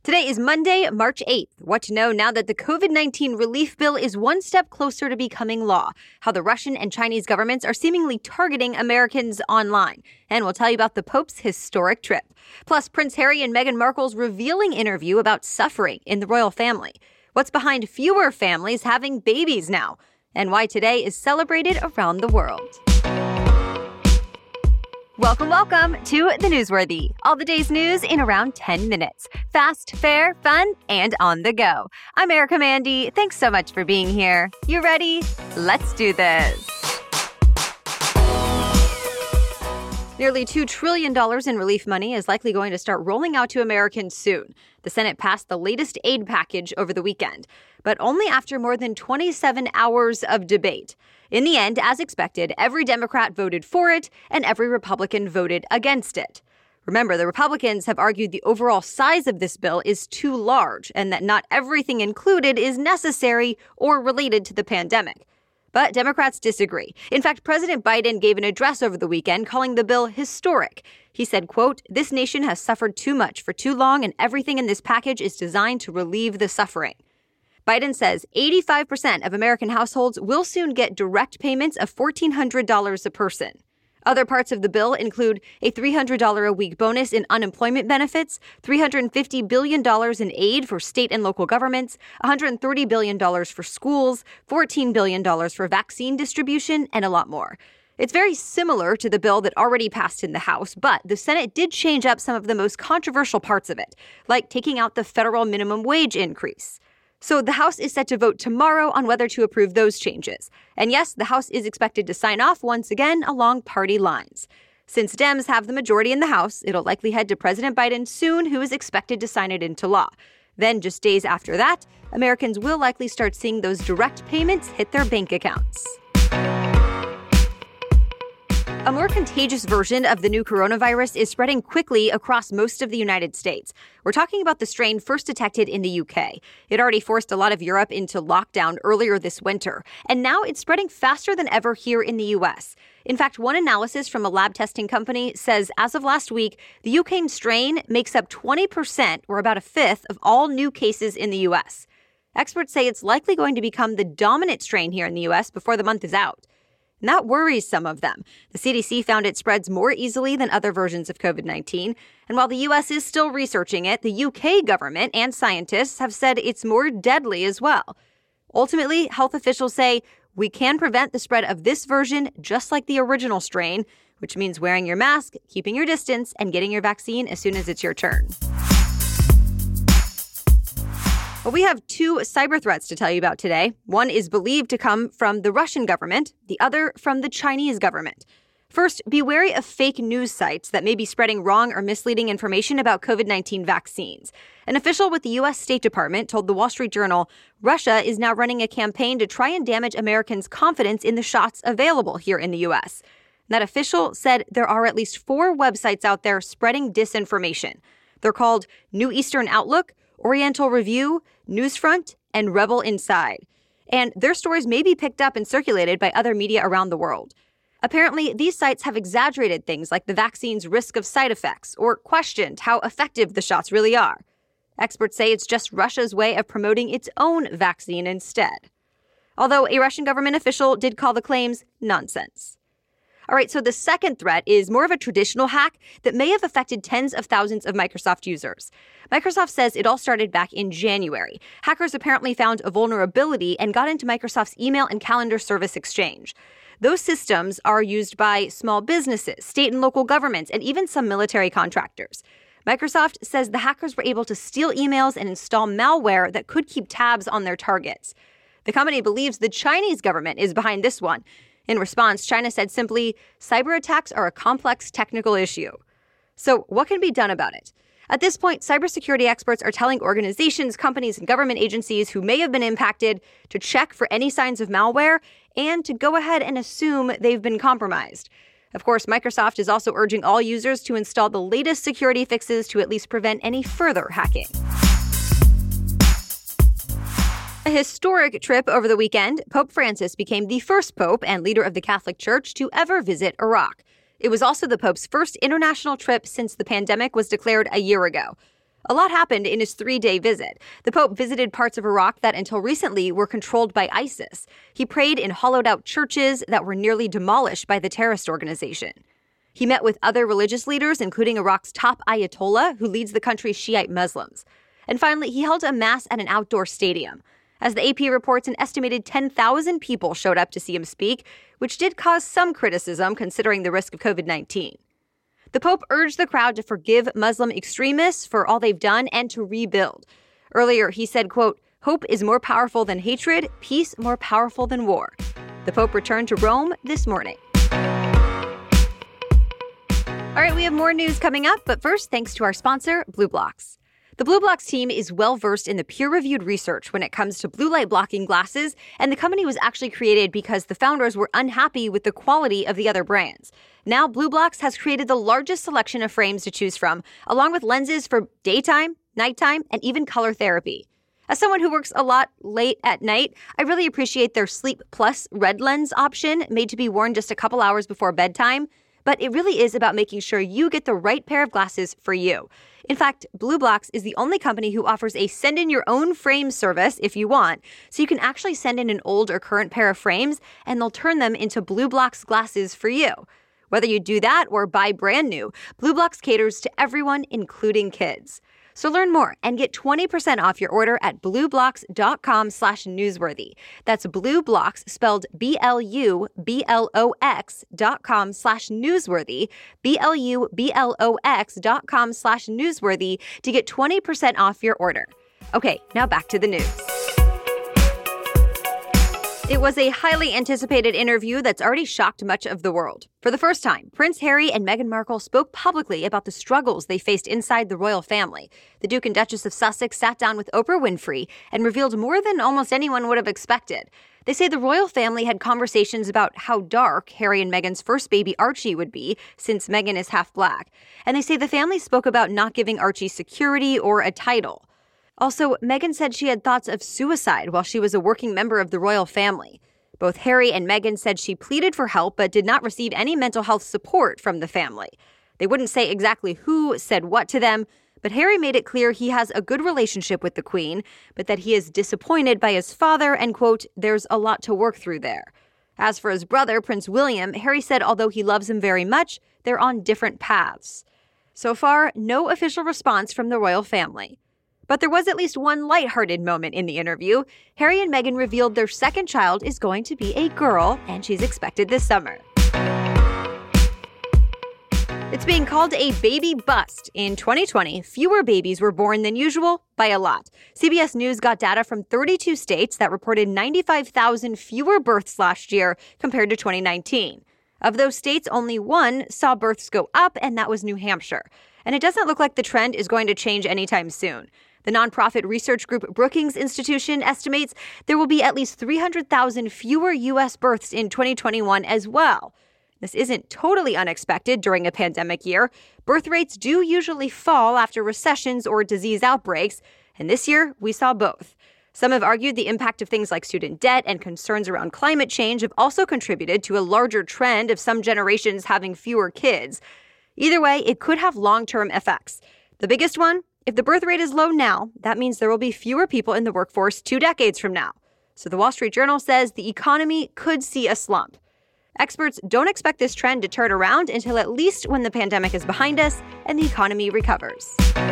Today is Monday, March 8th. What to know now that the COVID-19 relief bill is one step closer to becoming law, how the Russian and Chinese governments are seemingly targeting Americans online. And we'll tell you about the Pope's historic trip. Plus, Prince Harry and Meghan Markle's revealing interview about suffering in the royal family. What's behind fewer families having babies now? And why today is celebrated around the world. Welcome to The Newsworthy. All the day's news in around 10 minutes. Fast, fair, fun, and on the go. I'm Erica Mandy. Thanks so much for being here. You ready? Let's do this. Nearly $2 trillion in relief money is likely going to start rolling out to Americans soon. The Senate passed the latest aid package over the weekend, but only after more than 27 hours of debate. In the end, as expected, every Democrat voted for it and every Republican voted against it. Remember, the Republicans have argued the overall size of this bill is too large and that not everything included is necessary or related to the pandemic. But Democrats disagree. In fact, President Biden gave an address over the weekend calling the bill historic. He said, quote, "This nation has suffered too much for too long, and everything in this package is designed to relieve the suffering." Biden says 85% of American households will soon get direct payments of $1,400 a person. Other parts of the bill include a $300 a week bonus in unemployment benefits, $350 billion in aid for state and local governments, $130 billion for schools, $14 billion for vaccine distribution, and a lot more. It's very similar to the bill that already passed in the House, but the Senate did change up some of the most controversial parts of it, like taking out the federal minimum wage increase. So the House is set to vote tomorrow on whether to approve those changes. And yes, the House is expected to sign off once again along party lines. Since Dems have the majority in the House, it'll likely head to President Biden soon, who is expected to sign it into law. Then, just days after that, Americans will likely start seeing those direct payments hit their bank accounts. A more contagious version of the new coronavirus is spreading quickly across most of the United States. We're talking about the strain first detected in the UK. It already forced a lot of Europe into lockdown earlier this winter, and now it's spreading faster than ever here in the US. In fact, one analysis from a lab testing company says as of last week, the UK strain makes up 20%, or about a fifth, of all new cases in the US. Experts say it's likely going to become the dominant strain here in the US before the month is out. And that worries some of them. The CDC found it spreads more easily than other versions of COVID-19. And while the U.S. is still researching it, the UK government and scientists have said it's more deadly as well. Ultimately, health officials say we can prevent the spread of this version just like the original strain, which means wearing your mask, keeping your distance, and getting your vaccine as soon as it's your turn. Well, we have two cyber threats to tell you about today. One is believed to come from the Russian government, the other from the Chinese government. First, be wary of fake news sites that may be spreading wrong or misleading information about COVID-19 vaccines. An official with the U.S. State Department told the Wall Street Journal Russia is now running a campaign to try and damage Americans' confidence in the shots available here in the U.S. That official said there are at least 4 websites out there spreading disinformation. They're called New Eastern Outlook, Oriental Review, Newsfront, and Rebel Inside. And their stories may be picked up and circulated by other media around the world. Apparently, these sites have exaggerated things like the vaccine's risk of side effects or questioned how effective the shots really are. Experts say it's just Russia's way of promoting its own vaccine instead. Although a Russian government official did call the claims nonsense. All right, so the second threat is more of a traditional hack that may have affected tens of thousands of Microsoft users. Microsoft says it all started back in January. Hackers apparently found a vulnerability and got into Microsoft's email and calendar service exchange. Those systems are used by small businesses, state and local governments, and even some military contractors. Microsoft says the hackers were able to steal emails and install malware that could keep tabs on their targets. The company believes the Chinese government is behind this one. In response, China said simply, cyber attacks are a complex technical issue. So what can be done about it? At this point, cybersecurity experts are telling organizations, companies, and government agencies who may have been impacted to check for any signs of malware and to go ahead and assume they've been compromised. Of course, Microsoft is also urging all users to install the latest security fixes to at least prevent any further hacking. A historic trip over the weekend, Pope Francis became the first pope and leader of the Catholic Church to ever visit Iraq. It was also the Pope's first international trip since the pandemic was declared a year ago. A lot happened in his 3-day visit. The Pope visited parts of Iraq that until recently were controlled by ISIS. He prayed in hollowed-out churches that were nearly demolished by the terrorist organization. He met with other religious leaders, including Iraq's top Ayatollah, who leads the country's Shiite Muslims. And finally, he held a mass at an outdoor stadium. As the AP reports, an estimated 10,000 people showed up to see him speak, which did cause some criticism considering the risk of COVID-19. The Pope urged the crowd to forgive Muslim extremists for all they've done and to rebuild. Earlier, he said, quote, "Hope is more powerful than hatred, peace more powerful than war." The Pope returned to Rome this morning. All right, we have more news coming up, but first, thanks to our sponsor, BlueBlox. The BlueBlox team is well-versed in the peer-reviewed research when it comes to blue light blocking glasses, and the company was actually created because the founders were unhappy with the quality of the other brands. Now, BlueBlox has created the largest selection of frames to choose from, along with lenses for daytime, nighttime, and even color therapy. As someone who works a lot late at night, I really appreciate their Sleep Plus red lens option, made to be worn just a couple hours before bedtime. But it really is about making sure you get the right pair of glasses for you. In fact, BlueBlox is the only company who offers a send-in-your-own-frame service if you want, so you can actually send in an old or current pair of frames, and they'll turn them into BlueBlox glasses for you. Whether you do that or buy brand new, BlueBlox caters to everyone, including kids. So learn more and get 20% off your order at BlueBlox.com/newsworthy. That's BlueBlox, spelled BLUBLOX.com/newsworthy, BLUBLOX.com/newsworthy to get 20% off your order. Okay, now back to the news. It was a highly anticipated interview that's already shocked much of the world. For the first time, Prince Harry and Meghan Markle spoke publicly about the struggles they faced inside the royal family. The Duke and Duchess of Sussex sat down with Oprah Winfrey and revealed more than almost anyone would have expected. They say the royal family had conversations about how dark Harry and Meghan's first baby Archie would be, since Meghan is half black. And they say the family spoke about not giving Archie security or a title. Also, Meghan said she had thoughts of suicide while she was a working member of the royal family. Both Harry and Meghan said she pleaded for help but did not receive any mental health support from the family. They wouldn't say exactly who said what to them, but Harry made it clear he has a good relationship with the Queen, but that he is disappointed by his father and, quote, "there's a lot to work through there." As for his brother, Prince William, Harry said although he loves him very much, they're on different paths. So far, no official response from the royal family. But there was at least one lighthearted moment in the interview. Harry and Meghan revealed their second child is going to be a girl, and she's expected this summer. It's being called a baby bust. In 2020, fewer babies were born than usual by a lot. CBS News got data from 32 states that reported 95,000 fewer births last year compared to 2019. Of those states, only one saw births go up, and that was New Hampshire. And it doesn't look like the trend is going to change anytime soon. The nonprofit research group Brookings Institution estimates there will be at least 300,000 fewer U.S. births in 2021 as well. This isn't totally unexpected during a pandemic year. Birth rates do usually fall after recessions or disease outbreaks, and this year we saw both. Some have argued the impact of things like student debt and concerns around climate change have also contributed to a larger trend of some generations having fewer kids. Either way, it could have long-term effects. The biggest one? If the birth rate is low now, that means there will be fewer people in the workforce 2 decades from now. So the Wall Street Journal says the economy could see a slump. Experts don't expect this trend to turn around until at least when the pandemic is behind us and the economy recovers.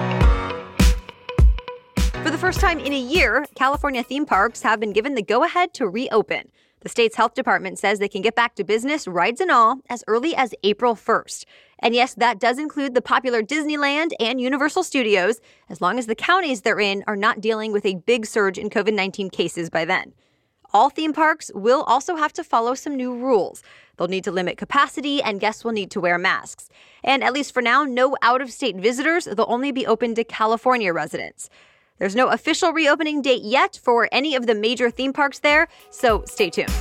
For the first time in a year, California theme parks have been given the go-ahead to reopen. The state's health department says they can get back to business, rides and all, as early as April 1st. And yes, that does include the popular Disneyland and Universal Studios, as long as the counties they're in are not dealing with a big surge in COVID-19 cases by then. All theme parks will also have to follow some new rules. They'll need to limit capacity, and guests will need to wear masks. And at least for now, no out-of-state visitors. They'll only be open to California residents. There's no official reopening date yet for any of the major theme parks there, so stay tuned.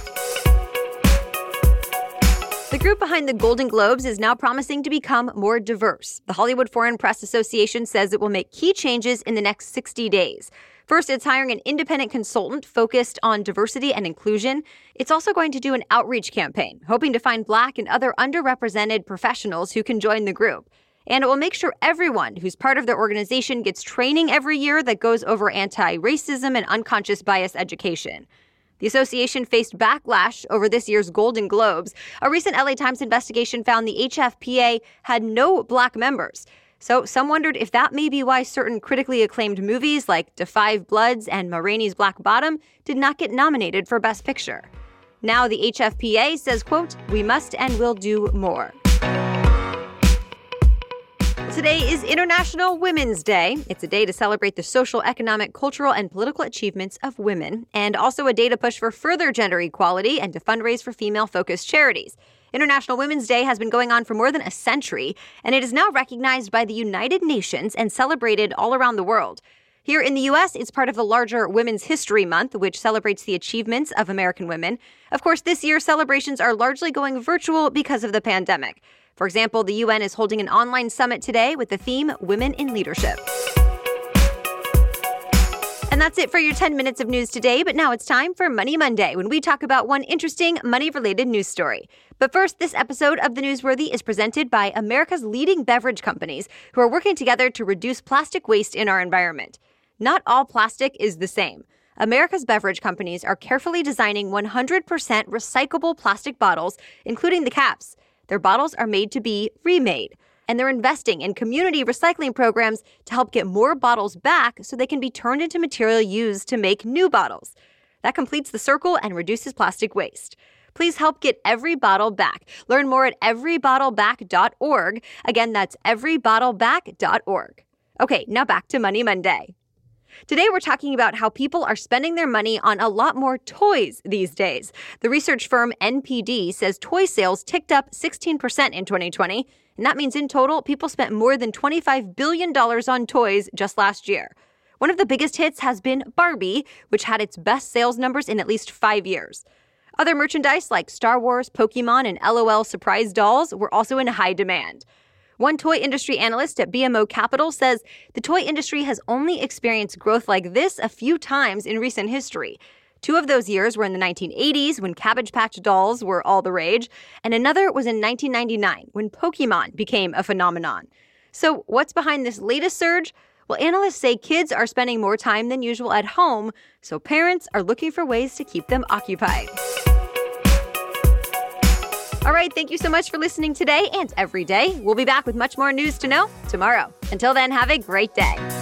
The group behind the Golden Globes is now promising to become more diverse. The Hollywood Foreign Press Association says it will make key changes in the next 60 days. First, it's hiring an independent consultant focused on diversity and inclusion. It's also going to do an outreach campaign, hoping to find Black and other underrepresented professionals who can join the group. And it will make sure everyone who's part of their organization gets training every year that goes over anti-racism and unconscious bias education. The association faced backlash over this year's Golden Globes. A recent LA Times investigation found the HFPA had no Black members. So some wondered if that may be why certain critically acclaimed movies like Da 5 Bloods and Ma Rainey's Black Bottom did not get nominated for Best Picture. Now the HFPA says, quote, "We must and will do more." Today is International Women's Day. It's a day to celebrate the social, economic, cultural, and political achievements of women, and also a day to push for further gender equality and to fundraise for female-focused charities. International Women's Day has been going on for more than a century, and it is now recognized by the United Nations and celebrated all around the world. Here in the U.S., it's part of the larger Women's History Month, which celebrates the achievements of American women. Of course, this year, celebrations are largely going virtual because of the pandemic. For example, the UN is holding an online summit today with the theme Women in Leadership. And that's it for your 10 minutes of news today, but now it's time for Money Monday, when we talk about one interesting money-related news story. But first, this episode of The Newsworthy is presented by America's leading beverage companies who are working together to reduce plastic waste in our environment. Not all plastic is the same. America's beverage companies are carefully designing 100% recyclable plastic bottles, including the caps. Their bottles are made to be remade. And they're investing in community recycling programs to help get more bottles back so they can be turned into material used to make new bottles. That completes the circle and reduces plastic waste. Please help get every bottle back. Learn more at everybottleback.org. Again, that's everybottleback.org. Okay, now back to Money Monday. Today, we're talking about how people are spending their money on a lot more toys these days. The research firm NPD says toy sales ticked up 16% in 2020, and that means in total, people spent more than $25 billion on toys just last year. One of the biggest hits has been Barbie, which had its best sales numbers in at least 5 years. Other merchandise like Star Wars, Pokemon, and LOL surprise dolls were also in high demand. One toy industry analyst at BMO Capital says the toy industry has only experienced growth like this a few times in recent history. 2 of those years were in the 1980s, when Cabbage Patch dolls were all the rage, and another was in 1999, when Pokemon became a phenomenon. So what's behind this latest surge? Well, analysts say kids are spending more time than usual at home, so parents are looking for ways to keep them occupied. All right, thank you so much for listening today and every day. We'll be back with much more news to know tomorrow. Until then, have a great day.